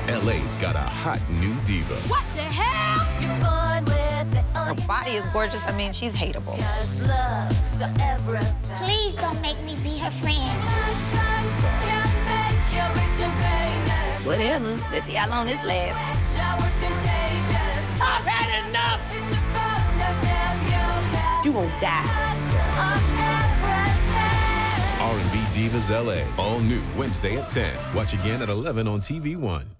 LA's got a hot new diva. What the hell? You're born with it on Her body is gorgeous. I mean, she's hateable. Cause love's so everything. Please don't make me be her friend. Whatever. Let's see how long this lasts. I've had enough. You gon' die. R&B Divas LA. All new Wednesday at 10. Watch again at 11 on TV1.